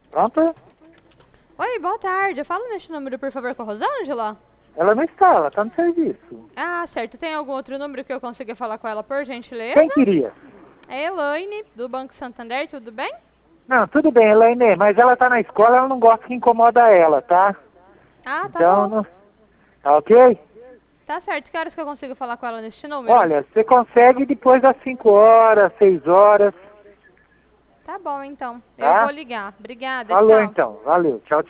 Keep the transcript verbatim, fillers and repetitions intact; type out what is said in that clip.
Pronto? Oi, boa tarde. Fala neste número, por favor, com a Rosângela. Ela não está, ela está no serviço. Ah, certo. Tem algum outro número que eu consiga falar com ela, por gentileza? Quem queria? É Elaine, do Banco Santander, tudo bem? Não, tudo bem, Elaine, mas ela está na escola, ela não gosta que incomoda ela, tá? Ah, tá Então, bom. não... Tá ok? Tá certo. Que horas que eu consigo falar com ela neste número? Olha, você consegue depois das cinco horas, seis horas, Tá bom, então. Eu vou tá? ligar. Obrigada, Falou tchau. então, valeu, tchau, tchau.